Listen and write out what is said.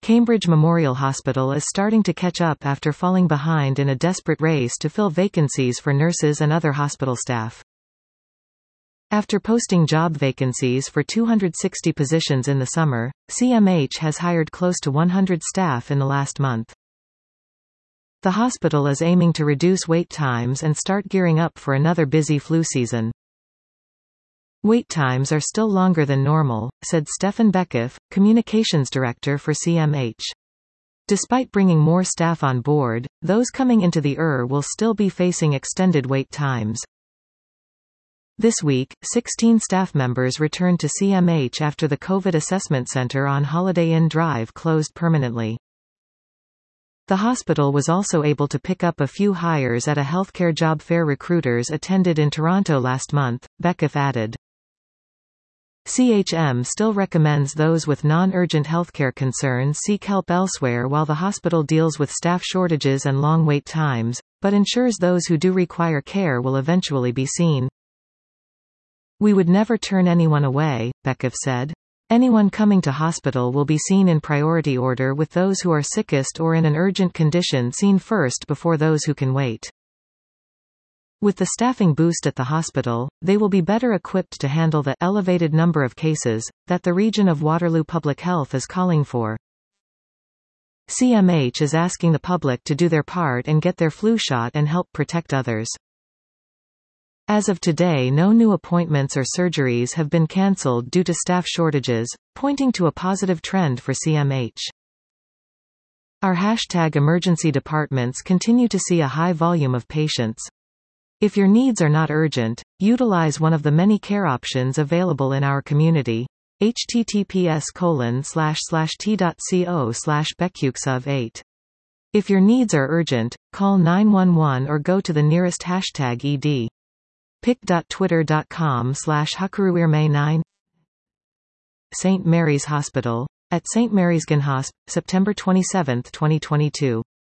Cambridge Memorial Hospital is starting to catch up after falling behind in a desperate race to fill vacancies for nurses and other hospital staff. After posting job vacancies for 260 positions in the summer, CMH has hired close to 100 staff in the last month. The hospital is aiming to reduce wait times and start gearing up for another busy flu season. Wait times are still longer than normal, said Stefan Beckoff, communications director for CMH. Despite bringing more staff on board, those coming into the will still be facing extended wait times. This week, 16 staff members returned to CMH after the COVID Assessment Center on Holiday Inn Drive closed permanently. The hospital was also able to pick up a few hires at a healthcare job fair recruiters attended in Toronto last month, Beckoff added. CHM still recommends those with non-urgent healthcare concerns seek help elsewhere while the hospital deals with staff shortages and long wait times, but ensures those who do require care will eventually be seen. We would never turn anyone away, Beckoff said. Anyone coming to hospital will be seen in priority order, with those who are sickest or in an urgent condition seen first before those who can wait. With the staffing boost at the hospital, they will be better equipped to handle the elevated number of cases that the region of Waterloo Public Health is calling for. CMH is asking the public to do their part and get their flu shot and help protect others. As of today, no new appointments or surgeries have been cancelled due to staff shortages, pointing to a positive trend for CMH. Our #emergency departments continue to see a high volume of patients. If your needs are not urgent, utilize one of the many care options available in our community. https://t.co/becuxov8. If your needs are urgent, call 911 or go to the nearest #ED. pic.twitter.com/hakuruirmay9. St. Mary's Hospital. At St. Mary's Ginhosp, September 27, 2022.